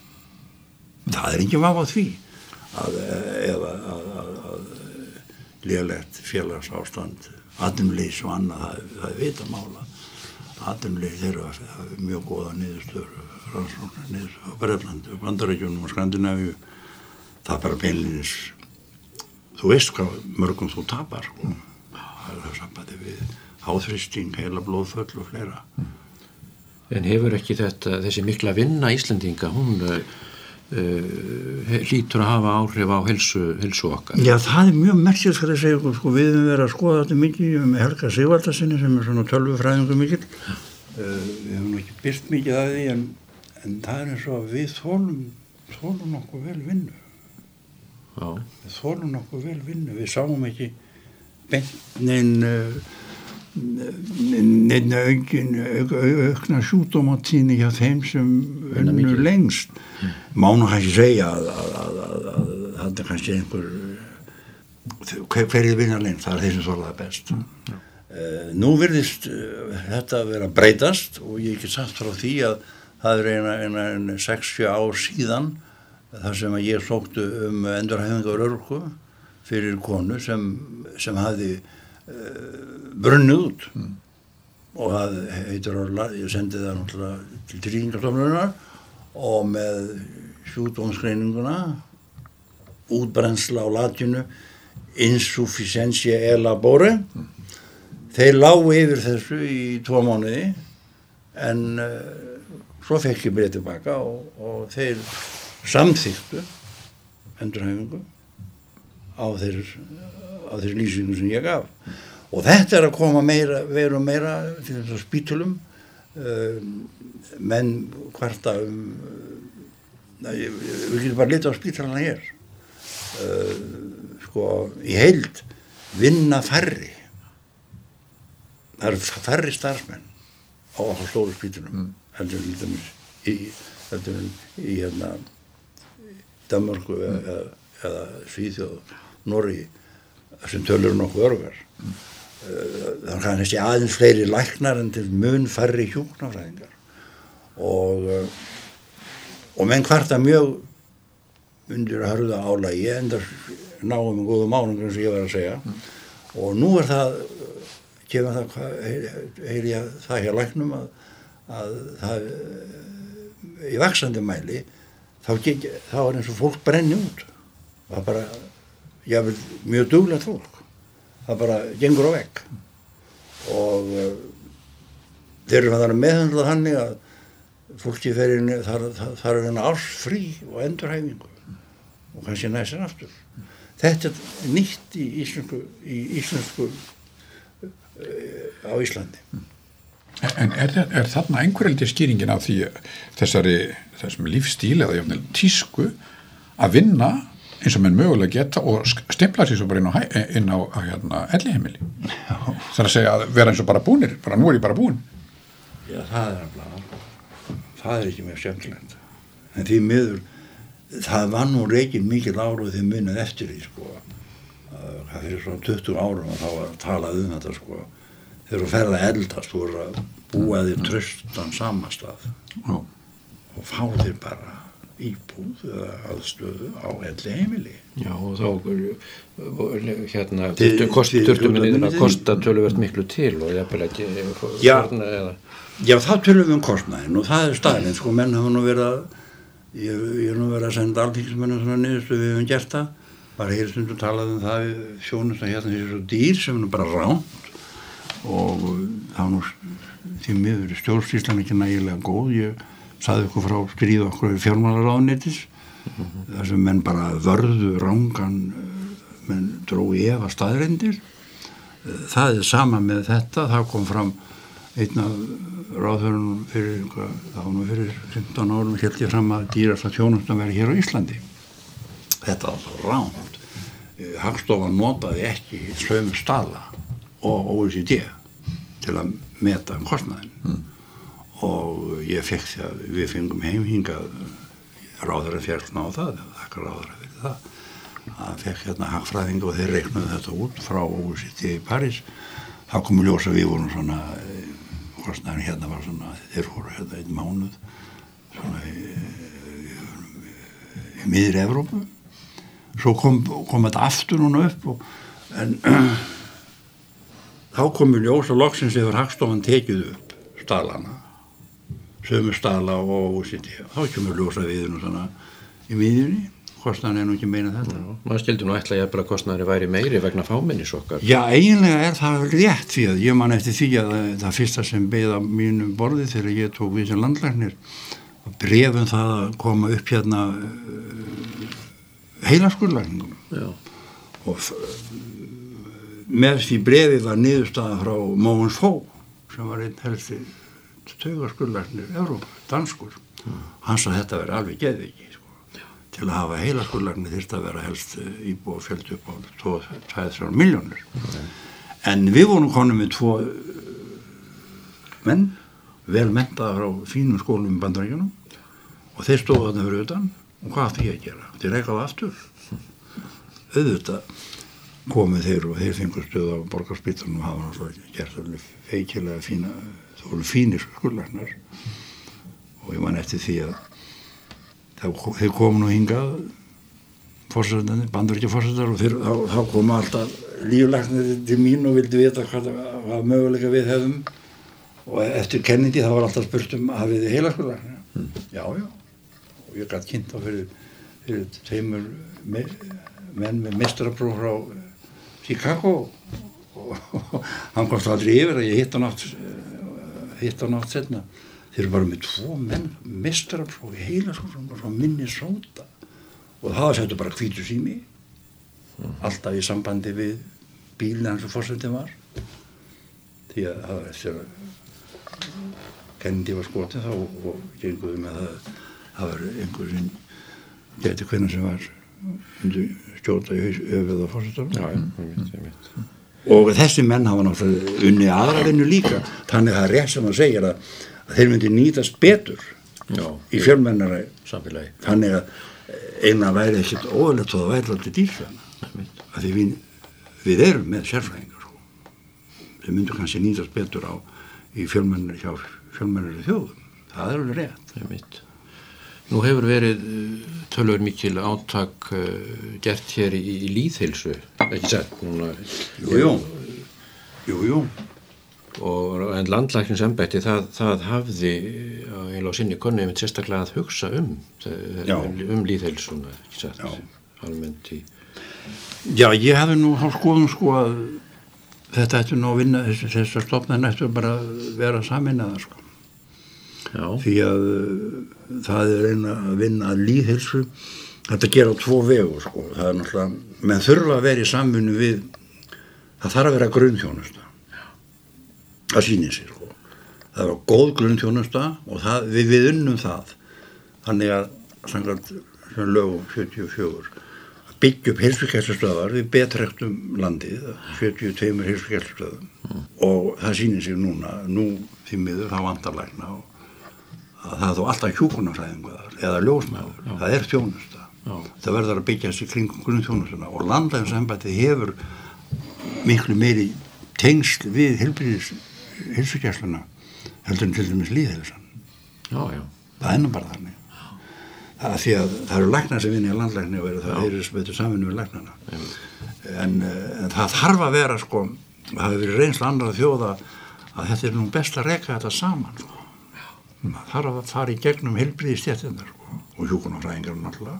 Það er ekki vafa á því að ef að, að, að, að lélegt félagsástand, atvinnuleysi og annað, það, það er vitamála. Atvinnuleysi þeirra það er mjög góða niðurstöður, rannsóknir niðurstöður á Bretlandi, Bandaríkjunum og Skandinavíu. Það er bara beinlínis, þú veist hvað mörgum þú tapar, sko. Það er það sambandi við háþrýsting, heila blóðföll og fleira. En hefur ekki þetta, þessi mikla vinna Íslendinga, hún uh, uh, hlýtur að hafa áhrif á heilsu, heilsu okkar? Já, það er mjög merkilegt að segja okkur, sko, við höfum verið að skoða þetta mikið með Helga Sigvaldasyni sem er svona tölvufræðingur mikill. Uh, við höfum ekki byrt mikið að því, en, en það er eins og að við þolum, þolum nokkuð vel vinnu. Já. Við þolum nokkuð vel vinnu, við sáum ekki beint neinn uh, neina aukin aukna sjúkdómatíðni hjá þeim sem unnu lengst. Mm. Má nú kannski segja að það er kannski einhver hver, hverju vinna lengst, það er þeir sem þola það best. Mm. Uh, nú virðist uh, þetta að vera að breytast og ég get sagt frá því að það er eina, eina, eina sex sjö ár síðan þar sem að ég sóktu um endurhæfingu og örorku fyrir konu sem, sem hafði brunnið út mm. og það heitir orla, ég sendi það náttúrulega til Tryggingastofnunar og með sjúkdómsgreininguna útbrennsla á latinu insufficientia elabore mm. þeir lágu yfir þessu í tvo mánuði en uh, svo fekk ég bréf tilbaka og, og þeir samþyktu endurhæfingu á þeir á þeir lýsingu sem ég gaf og þetta er að koma meira veru meira til þess að spítulum uh, menn hvarta um uh, við getum bara litið á spítalana hér uh, sko í heild vinna færri það eru færri starfsmenn á okkur stóru spítulum mm. heldur í heldur í hérna Danmörku mm. eða, eða Svíþjóð Noregi sem tölur nokkuð örgar. Mm. Það er þessi aðeins fleiri læknar en til mun færri hjúkrunarfræðingar. Og, og menn hvarta mjög undir að hörða álagi, endar náum með góðum álangum sem ég var að segja. Mm. Og nú er það, kemur það, heyri ég það hjá læknum að, að það í vaxandi mæli, þá, geng, þá er eins og fólk brenni út. Það er bara ég vil mjög duglegt fólk það bara gengur á vegg og uh, þeir eru að meðhandla þannig að fólki fer inn þar, þar, þar er eina árs frí og endurhæfingu og kannski næsir aftur þetta er nýtt í íslensku í íslensku uh, á Íslandi En er, er þarna einhverjaldi skýringin á því þessari þessum lífstíl eða jafnvel tísku að vinna eins og menn mögulega geta og stempla sér svo bara inn á, inn á hérna, elliheimili. Það er að segja að vera eins og bara búnir, bara nú er ég bara búin. Já, það er nefnilega, það er ekki mjög skemmtilegt. En því miður, það var nú reikinn mikil ára og þið munið eftir því, sko. Það fyrir svona tuttugu árum og þá var talað um þetta, sko. Þeir eru að ferða eldast, þú eru að búa þér traustan samastað Já. og fá þér bara íbúð eða aðstöðu á elli heimili. Já, og þá hérna, þurftum að kosta töluvert miklu til og jafnvel ekki Já, þarna eða já, þá tölum við um kostnaðinn og það er staðinn, sko, menn hafa nú verið að ég, ég er nú verið að senda alþingismönnum svona niðurstu við höfum gert það, bara hér stundum talað um það við þjónusta hérna þessi svo dýr sem er nú bara ránt og það var nú því miður stjórnsýslan ekki nægilega góð. Ég sagði ykkur frá stríð okkur við fjármálaráðuneytis mm-hmm. þar sem menn bara vörðu rangan, menn dró í efa staðreyndir. Það er sama með þetta, það kom fram einn af ráðherrunum fyrir, það var nú fyrir fimmtán árum held ég fram að dýrasta þjónustan væri hér á Íslandi. Þetta var svo ránt. Hagstofan notaði ekki sömu staðla og O E C D til að meta kostnaðinn mm. og ég fekk því að við fengum heimhingað ráðherra fjársluna á það, þakka ráðherra fyrir það. Það fekk hérna hagfræðinga og þeir reiknuðu þetta út frá O E C D í París. Það komu ljós að við vorum svona, kostnaðinn hérna var svona, þeir voru hérna einn mánuð svona í, í, í miðri Evrópu. Svo kom, kom þetta aftur núna upp og, en þá komu ljós og loksins hefur Hagstofan tekið upp staðlana, sömu staðla og O E C D. Þá kemur ljós að við nú svona í miðjunni, kostnaðan er nú ekki meina þetta. Já, maður skildi nú ætla jafnvel að kostnaðan væri meiri vegna fámennis okkar. Já, eiginlega er það rétt því að ég man eftir því að það fyrsta sem beið á mínu borði þegar ég tók við sem landlæknir, bréfum það að koma upp hérna heilaskurðlækningum. Já. Og með því bréfi var niðurstaða frá Mogens Fog sem var einn helsti taugaskurðlæknir Evrópu, danskur. Mm. Hann sagði þetta verið alveg geðveiki, sko. Til að hafa heilaskurðlæknir þyrfti að vera helst íbúa fjöldi upp á tvö til þrjár milljónir. Mm. En við vorum konum með tvo menn, vel menntaða frá fínum skólum í Bandaríkjunum og þeir stóðu þarna fyrir utan og hvað átti ég að gera? Þeir rekaðu aftur. Auðvitað komið þeir og þeir fengur stöð á borgarspítalunum og hafa náttúrulega gert alveg feikilega fína, það voru fínir skurðlæknar og ég man eftir því að það, þeir komu nú hingað forsetandi, Bandaríkjaforsetar og þeir, þá, þá komu alltaf líflæknir til mín og vildi vita hvað, hvað möguleika við hefðum og eftir Kennedy þá var alltaf spurt um hafið þið heilaskurðlæknir? Mm. Já, já. Og ég gat kynnt á fyrir, fyrir tveimur me, menn með meistarapróf frá Chicago og hann komst aldrei yfir að ég hitt hann átt hitt hann átt setna. Þeir eru bara með tvo menn meistarapróf í heilaskurðlæknum frá Minnesota og það settu bara hvítu sími mm. alltaf í sambandi við bílinn hans og forsetinn var því að það var eftir að Kennedy var skotinn þá og genguðu með það það var einhver sem gæti hvernig sem var undir skjóta í höfuð á forsetanum. Já, ég veit, ég veit. Og þessi menn hafa náttúrulega unni aðra vinnu líka, þannig að það er rétt sem að segja að, að þeir myndi nýtast betur Já, í fjölmennara samfélagi. Þannig að eina væri ekkert óðurlegt og það væri alltaf dýrfæðana. Af því við, við erum með sérfræðingar, sko. Þeir myndu kannski nýtast betur á í fjölmennari hjá fjölmennari þjóðum. Það er alveg rétt. Ég veit. Nú hefur verið tölvöld mikil átak uh, gert hér í, í lýðheilsu, ekki sett núna. Jú, jú. Jú, jú. Og en landlæknisembætti það, það hafði á sinni konni einmitt sérstaklega að hugsa um, um, um lýðheilsuna, ekki sett, almennt í. Já, ég hefði nú þá skoðum sko að þetta ætti nú að vinna, þess, þessar stofnarnir ættu bara að vera sameinaðar, sko. Já. Því að það er eina að vinna að lýðheilsu þetta gera á tvo vegu sko. Það er náttúrulega, menn þurfa að vera í samvinnu við, það þarf að vera grunnþjónusta það sýnir sig sko. Það var góð grunnþjónusta og það, við, við unnum það þannig að samkvæmt lögum sjötíu og fjögur að byggja upp heilsugæslustöðvar við betrektum landið, sjötíu og tvö heilsugæslustöðum mm. og það sýnir sig núna, nú því miður það vantar lækna og að það er þó alltaf hjúkrunarfræðingur eða ljósmæður, já. Það er þjónusta. Já. Það verður að byggja sig kringum grunnþjónustuna og landlæknisembættið hefur miklu meiri tengsl við heilbrigðis heilsugæsluna heldur en til dæmis lýðheilsan. Já, já. Það er nú bara þannig. Það er því að það eru læknar sem vinna í landlækni og það er sem betur samvinnu við læknarna. En, en það þarf að vera sko, það hefur verið reynsla annarra þjóða að þetta er nú best að reka þetta saman sko. Það þarf að fara í gegnum heilbrigðisstéttirnar sko, og hjúkrunarfræðingar náttúrulega.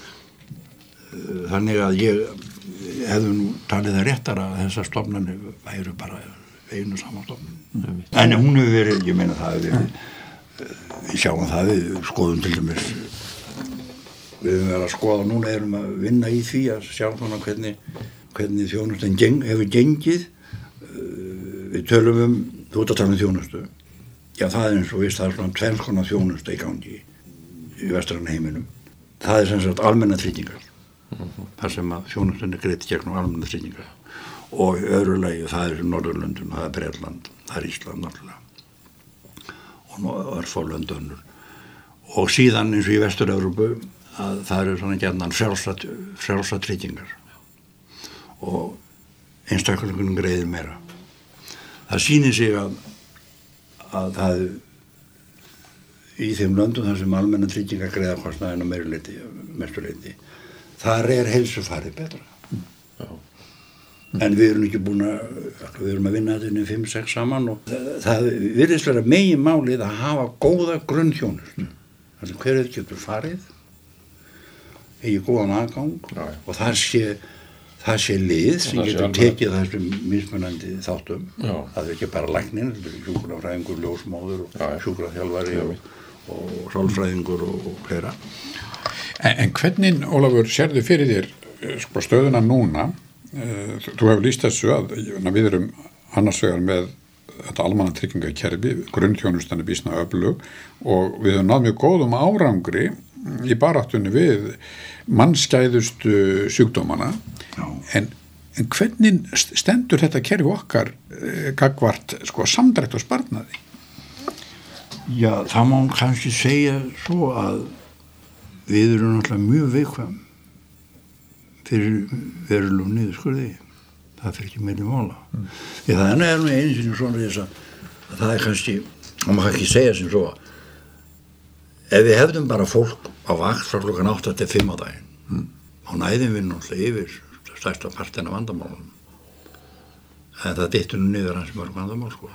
Þannig að ég hefði nú talið það réttara að þessar stofnanir væru bara einu saman stofnun. Mm. En hún hefur verið, ég meina það hefur verið, við sjáum það, við skoðum til dæmis, við höfum verið að skoða, núna erum að vinna í því að sjá svona hvernig, hvernig þjónustan geng, hefur gengið, við tölum um, þú ert að tala um þjónustu, já það er eins og viðst, það er svona tvenns konar þjónusta í gangi í vestræna heiminum, það er sem sagt almenna tryggingar, mm-hmm. þar sem að þjónustan er greidd gegnum almenna tryggingar og í öðru lagi það er Norðurlöndun, það er Bretland, það er Ísland náttúrulega og örfálönd önnur og síðan eins og í Vestur-Evrópu að það eru svona gjarnan frjálsa tryggingar og einstaklingunum greiðir meira. Það sýnir sig að, að það í þeim löndum þar sem almenna tryggingar greiða kostnaðina meira leyti, mestu leyti, þar er heilsufarið betra. Já. En við erum ekki búin að, við erum að vinna þetta inn í fimm sex saman og það, það virðist vera megin málið að hafa góða grunnþjónustu. Þannig að hverju getur farið, eigi góðan aðgang ja. Og það sé, það sé lið sem getur tekið þessum mismunandi þáttum. Ja. Það er ekki bara læknir, það er sjúkrafræðingur, ljósmóður og ja. Sjúkraþjálfari ja. og, og sálfræðingur og, og fleira. En, en hvernig, Ólafur, sérðu fyrir þér sko, stöðuna núna? Þú hefur lýst þessu að við erum annars vegar með þetta almannatryggingakerfi, grunnþjónustan er býsna öflug og við höfum náð mjög góðum árangri í baráttunni við mannskæðustu sjúkdómana en, en hvernig stendur þetta kerfi okkar gagnvart sko, samdrætt og sparnaði? Já, það má kannski segja svo að við erum náttúrulega mjög viðkvæm fyrir verulegum niðurskurði. Það fyrir ekki meiri mála. Mm. Því það er nú einu sinni svona þess að það er kannski, og maður ekki segja sem svo, ef við hefðum bara fólk á vakt frá klukkan átta til fimm á daginn, mm. þá næðum við náttúrulega yfir stærsta partina vandamálum. En það dyttur nú niður hans mörg vandamál, sko.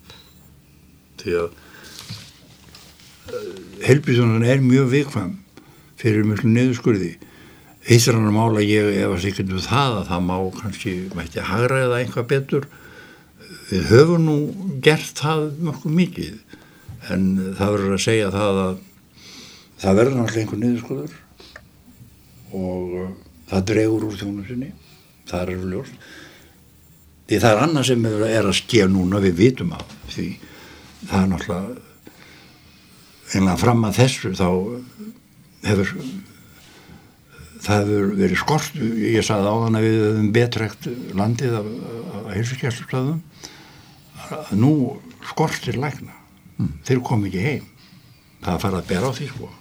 Því að heilbrigðisþjónustan er mjög viðkvæm fyrir miklu niðurskurði. Eitt er hann að mála ég efast ekkert um það að það má kannski mætti hagræða eitthvað betur. Við höfum nú gert það nokkuð mikið en það verður að segja það að það verður náttúrulega einhver niðurskurður og það dregur úr þjónustunni, það er ljóst. Því það er annað sem er að ske núna, við vitum af því það er náttúrulega einlega fram að þessu þá hefur það hefur verið skort, ég sagði áðan að við höfum betrekt landið af, af heilsugæslustöðvum, nú skortir lækna, mm. þeir komu ekki heim, það fara að bera á því sko.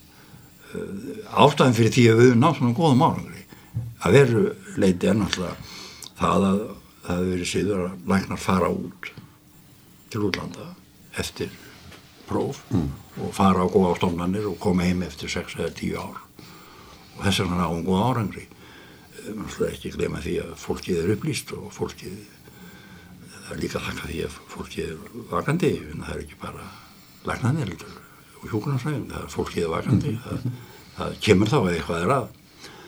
Ástæðan fyrir því að við höfum nátt svona góðum árangri, að veru leiti er náttúrulega það að það hefur verið síður að læknar fara út til útlanda eftir próf mm. og fara á góða stofnanir og koma heim eftir sex eða tíu ár. Og þess vegna á um góð árangri. Maður slúið ekki gleyma því að fólkið er upplýst og fólkið, það er líka þakka því að fólkið er vakandi, en það er ekki bara læknarnir og hjúkrunarfræðingar, það er fólkið er vakandi, það, það kemur þá eða eitthvað er að.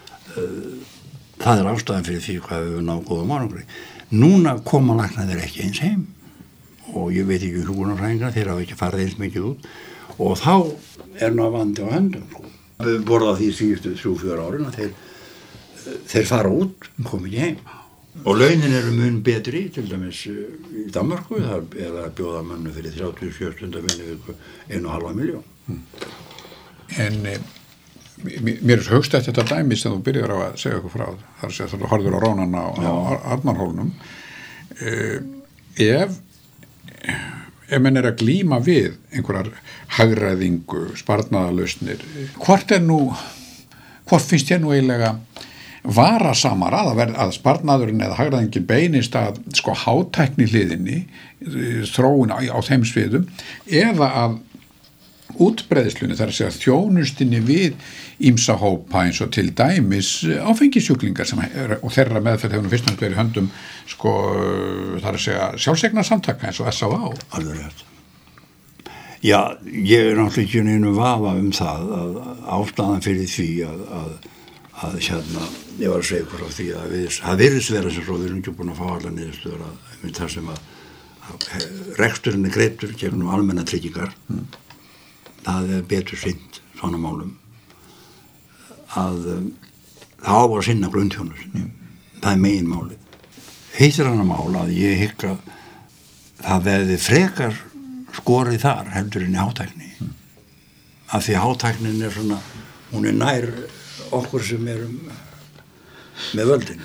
Það er ástæðan fyrir því hvað við höfum náð góðum árangri. Núna koma læknarnir ekki eins heim og ég veit ekki hjúkrunarfræðingar, þeir hafa ekki farið eins mikið út og þá er nú að vandi á höndum sko. Við borðum því síðustu þrjú fjögur árin að þeir, þeir fara út, koma ekki heim. Og launin eru mun betri, til dæmis í Danmörku, það er að bjóða mannu fyrir þrjátíu og sjö stundar vinnu viku, einu og halva milljón. En mér er hugst eftir þetta dæmi sem þú byrjar á að segja okkur frá þar sé að þú horfður á Rónana á Arnarhólnum uh, ef ef menn er að glíma við einhverjar hagræðingu, sparnaðalausnir hvort er nú hvort finnst ég nú eiginlega varasamar að, að, að sparnaðurinn eða hagræðingin beinist að sko hátækni hliðinni þróun á, á þeim sviðum eða að útbreiðslunni þar að segja þjónustinni við ýmsa hópa eins og til dæmis áfengisjúklingar sem er, og þeirra meðferð hefur nú fyrst og fremst verið í höndum sko þar að segja sjálfseignarsamtaka eins og S á á. Alveg rétt. Já, ég er náttúrulega ekki neinu vafa um það að ástæðan fyrir því að, að, að hérna, ég var að segja ykkur á því að við, það virðist vera sem svo við erum ekki búin að fá alla niðurstöður að það sem að, að reksturinn er greiddur gegnum almenna tryggingar mm. það er betur sinnt svona málum að um, það á að sinna grunnþjónustunni það er megin málið hitt er annað mál að ég hygg að það verði frekar skorið þar heldur en í hátækni mm. af því hátæknin er svona hún er nær okkur sem erum með völdin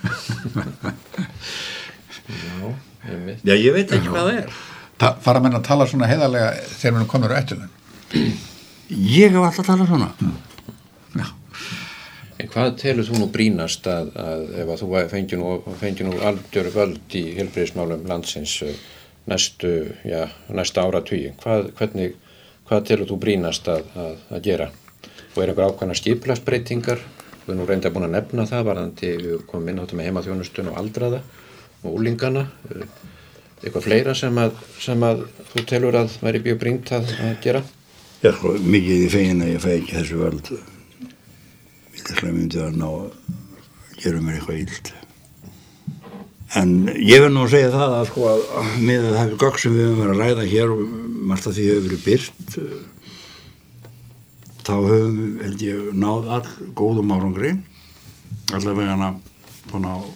Já, ég veit Já, ég veit ekki hvað það er Ta- fara menn að tala svona heiðarlega þegar við komum á eftirlaun Ég hef alltaf talað svona mm. Já. En hvað telur þú nú brýnast að, að ef að þú fengi nú, fengi nú algjör völd í heilbrigðismálum landsins næstu, já, næsta áratugi, hvað, hvernig, hvað telur þú brýnast að, að, að gera? Og er einhver ákvæmna skipulagsbreytingar? Við erum nú reynda búin að nefna það, varðandi við komum inn áttum með heimaþjónustun og aldraða og úlingana. Eitthvað fleira sem að, sem að þú telur að væri mjög brýnt að, að gera? Já, sko, mikið í fegin að ég fæ ekki þessu völd. Ég myndi að ná að gera mér eitthvað illt. En ég vil nú segja það að sko að með það gögn sem við höfum verið að ræða hér og margt af því hefur verið byrt þá höfum við, held ég, náð all góðum árangri allavega hana búin að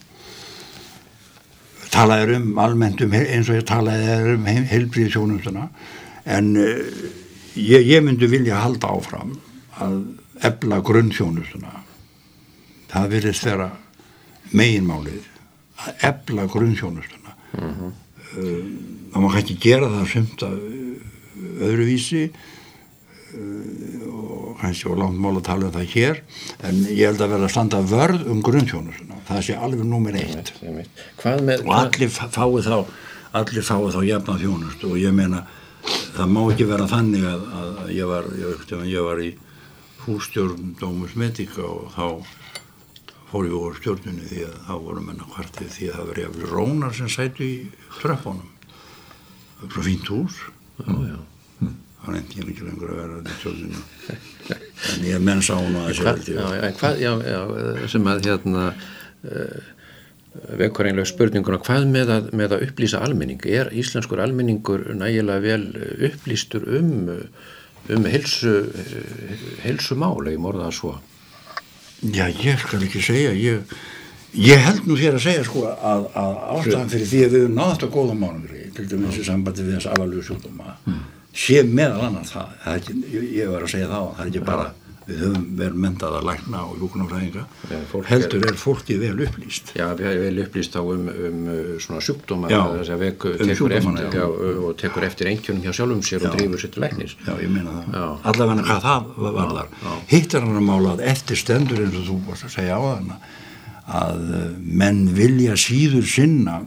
talaði um almennt um eins og ég talaði um heilbrigðisþjónustuna en uh, ég, ég myndi vilja halda áfram að efla grunnþjónustuna það virðist vera meginmálið að efla grunnþjónustuna mm-hmm. uh, það má ekki gera það sumt að öðruvísi uh, og kannski og langt mál að tala um það hér en ég held að vera að standa vörð um grunnþjónustuna það sé alveg númer eitt Hvað með, og allir fái þá allir fái þá jafna þjónustu og ég meina það má ekki vera þannig að, að ég var ég, ég var í hússtjórn Domus Medica og þá fór ég úr stjórnunni því að þá voru menna kvartið því að það var jafnvel rónar sem sætu í tröppunum upp frá fínt hús já, já. Hm. þá nefndi ég ekki lengur að vera í stjórnunni en ég menn sá hún að þessi já, já, hvað, já, já, sem að hérna uh, vekur einlega spurninguna hvað með að, með að upplýsa almenning er íslenskur almenningur nægilega vel upplýstur um um heilsu heilsumál, ég morða það svo Já, ég skal ekki segja ég, ég held nú þér að segja sko að, að ástæðan fyrir því að við höfum náð þetta góða mánungri til dæmis í sambandi við þess alvarlegu sjúkdóma mm. sé meðal annars það, það er ekki, ég, ég var að segja það það er ekki bara, við höfum verið mentað að lækna og hjúkrunarfræðinga ja, heldur er fólkið vel upplýst Já, við erum vel upplýst á um, um svona sjúkdóma já, þess að veku um tekur sjúkdómana, eftir já, og tekur eftir einkjönum hjá sjálfum sér já, og drífur sér til læknis Já, ég meina það, já. allavega hvað það varðar hitt er hann að mála að eftir stendur eins og þú varst að segja á þarna að menn vilja síður sinna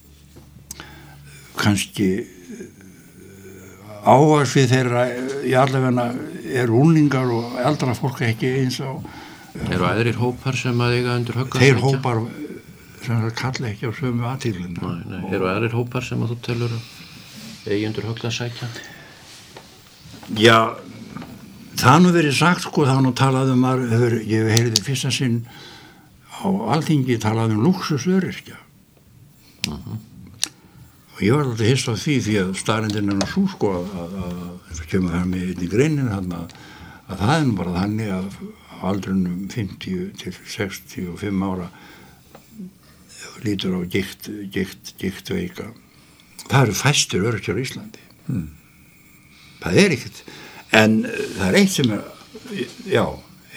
kannski ávarsvið þeirra í allavega er úlingar og eldra fólk ekki eins á Eru aðrir hópar sem að eiga undir högg Þeir hópar sem það kalla ekki á sömu athygli Nei, nei, eru aðrir hópar sem að þú telur eigi undir högg að sækja Já, það nú verið sagt sko, það nú talað um að hefur, ég heyrði fyrsta sinn á Alþingi talað um lúxusöryrkja uh-huh. og ég var alltaf hissa á því því að staðreyndin er nú sú sko að, að, að eins og kemur það með einn í greinin að, að það er nú bara þannig að á aldrinum fimmtíu til sextíu og fimm ára lítur á gikt, gikt, gikt veika það eru fæstir öryrkjar á Íslandi hmm. það er ekkert en það er eitt sem er já,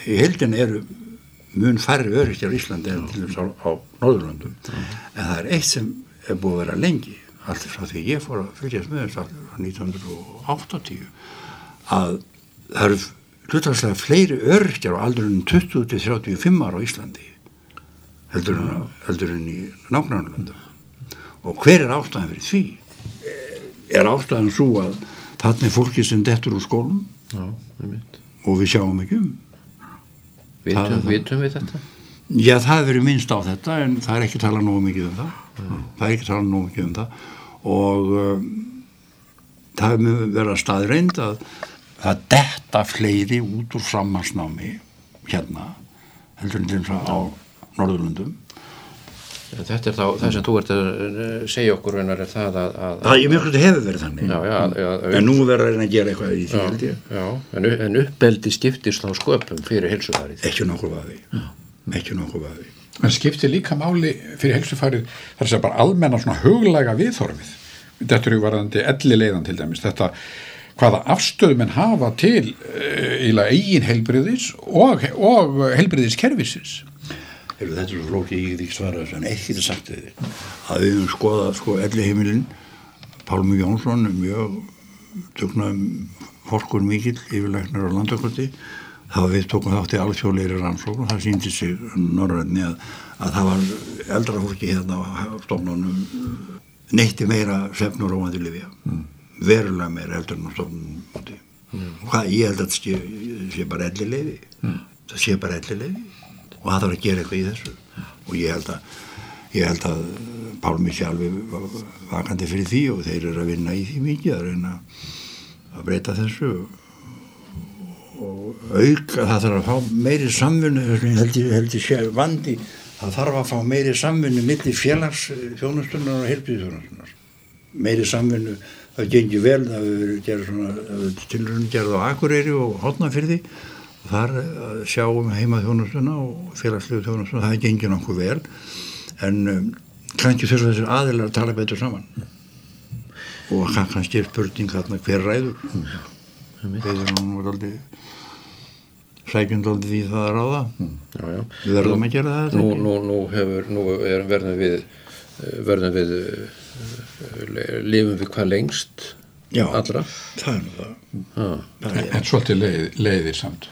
í heildin eru mun færri öryrkjar í Íslandi en til þess á, á Norðurlöndum. En það er eitt sem er búið að vera lengi, allt frá því ég fór að fylgjast með þess að nítján hundruð áttatíu, að það eru hlutfallslega fleiri öryrkjar á aldrinum tuttugu til þrjátíu og fimm ára á Íslandi heldur en, heldur en í nágrannalöndum. Og hver er ástæðan fyrir því? Er ástæðan svo að þarna er fólki sem dettur úr skólum Já, einmitt. Og við sjáum ekki um? Vitum, vitum við þetta? Já, það hefur verið minnst á þetta en það er ekki talað nógu mikið um það. Mm. Það er ekki talað nógu mikið um það og um, það hefur verið að staðreind að það detta fleiri út úr framhaldsnámi hérna heldur en til þess að á Norðurlöndum. Þetta er þá, það sem þú ert að segja okkur raunar er það að... að það ég mjög þetta hefur verið þannig. Já, já, já, en nú verður að reyna að gera eitthvað í því, held ég. Já, en, en uppeldi skiptist þá sköpum fyrir heilsufarið. Ekki nokkuð vafi. Ekki nokkuð vafi. En skiptir líka máli fyrir heilsufarið, það er sem bara almenna svona huglæga viðhorfið. Þetta eru varðandi ellileiðan til dæmis, þetta hvaða afstöðu menn hafa til eiginlega eigin heilbrigðis og, og heilbrigðiskerfisins. Heru, þetta er svo flókið, ég get ekki svara þessu, en eitt getur sagt við þig, að við höfum skoðað sko elliheimilinn, Pálmi Jónsson, mjög dugnaðum fólkur mikill, yfirlæknir á Landakoti, þá við tókum þátt í alþjóðlegri rannsókn og það sýndi sig norrænni að, að það var eldra fólki hérna á stofnunum neytti meira svefnurófandi lyfja, mm. verulega meira heldur en á stofnunum úti. Mm. Og hvað, ég held að þetta sé, sé bara ellileifi, mm. það sé bara ellileifi. Og það þarf að gera eitthvað í þessu og ég held að, ég held að Pálmi sé alveg vakandi fyrir því og þeir eru að vinna í því mikið að reyna að breyta þessu og auka, það þarf að fá meiri samvinnu, held ég, held ég sé vandi, það þarf að fá meiri samvinnu milli félagsþjónustunnar og heilbrigðisþjónustunnar. Meiri samvinnu, það gengur vel, það hefur gerð svona tilraun gerð á Akureyri og Hornafirði. Þar að sjá um heimaþjónustuna og félagslegu þjónustuna, það gengir nokkuð vel en um, kannski þurfa þessir aðilar að tala betur saman og kannski er spurning þarna hver ræður mm. þeir eru nú aldrei sækjum aldrei því það að ráða mm. já, já. Við verðum nú, að gera það nú, nú, nú, hefur, nú er, verðum við verðum við lifum við hvað lengst já, allra það er nú það, ah. það er, en svolítið leið, leiðir samt.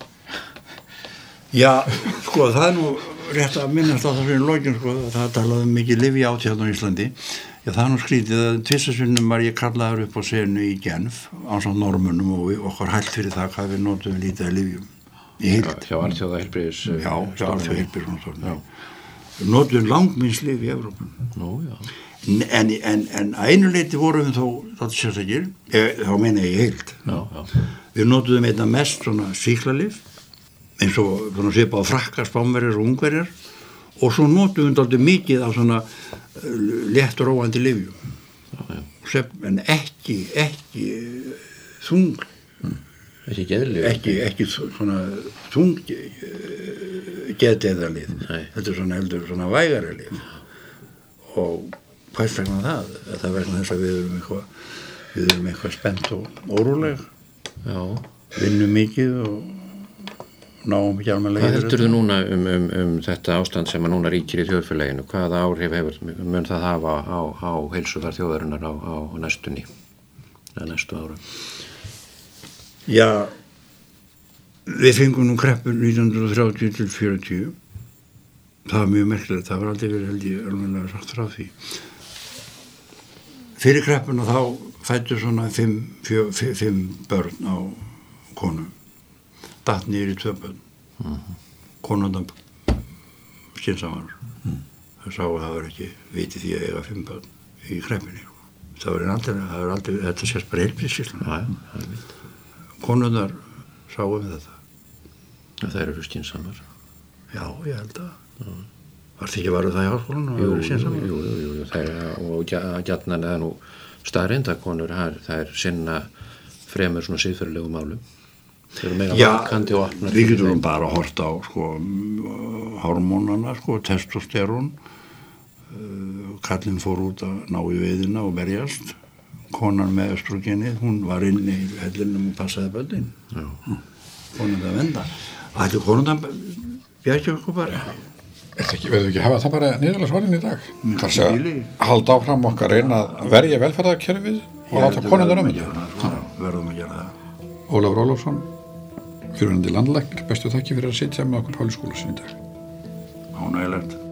Já, sko, það er nú rétt að minnast á það fyrir lokin, sko, það talaði mikið lyfja átjátt á Íslandi. Já, það er nú skrítið að tvisvarsinnum var ég kallaður upp á senu í Genf, ásamt normunum og við, okkar hælt fyrir það hvað við notum lítið að lyfjum í heild. Hjá alþjóða heilbrigðis. Já, hjá alþjóða heilbrigðis. Við notum langminns lyf í Evrópu. Nú, já. En, en, en að einu leyti vorum við þó, þetta sérstakir, þá meina ég heild. Já, já. Við notum einna mest svona sýklalyf, eins og svona svipa á frakkar, spánverjar og ungverjar og svo notum við aldrei mikið á svona létt róandi lyfjum já, já. En ekki ekki þung mm. ekki geðlyf ekki, ekki svona þung geðdeðarlyf þetta er svona heldur svona vægari lyf og hvers vegna það það er vegna þess að við erum eitthvað við erum eitthvað spennt og óróleg já. Vinnum mikið og náum ekki almennilega. Hvað heldur þú núna um, um, um þetta ástand sem að núna ríkir í þjóðfélaginu? Hvaða áhrif hefur mun það hafa á, á heilsufar þjóðarinnar á, á næstunni, eða næstu ára? Já, við fengum nú kreppu nítján hundruð þrjátíu til fjörutíu. Það var mjög merkilegt, það var aldrei verið held ég almennilega sagt frá því. Fyrir kreppuna þá fættu svona fimm, fjö, fimm börn á konum. Datt niður í tvö börn uh-huh. konundan skynsamar uh-huh. það sá að það var ekki viti því að eiga fimm börn í kreppunni það var aldrei, það var aldrei þetta sést bara heilbrigðissýsluna konundar sáu við þetta ja, það eru skynsamar já, ég held að uh-huh. var það ekki varu það í háskólanum jú, jú, jú, jú, jú, það er og gjarnan er nú staðreynd að konur það er sinna fremur svona siðferðilegu málum Já, við getum bara að horta á sko, hormónana, sko, testosterón, uh, kallinn fór út að ná í veiðina og berjast, konan með östrogenið, hún var inn í hellinum og passaði börnin, konan það venda. Ætli konundan bjargja okkur bara. Er það ekki, verður ekki að hafa það bara niðurlega svarinn í dag? Mm, Þar sé skilji. að halda áfram okkar reyna að verja velferðarkerfið og láta konundar um þetta. Verðum að gera það. Ólafur Ólafsson, fyrirverandi landlæknir, bestu þakki fyrir að sitja með okkur Páli Skúlason í dag. Ánægilegt.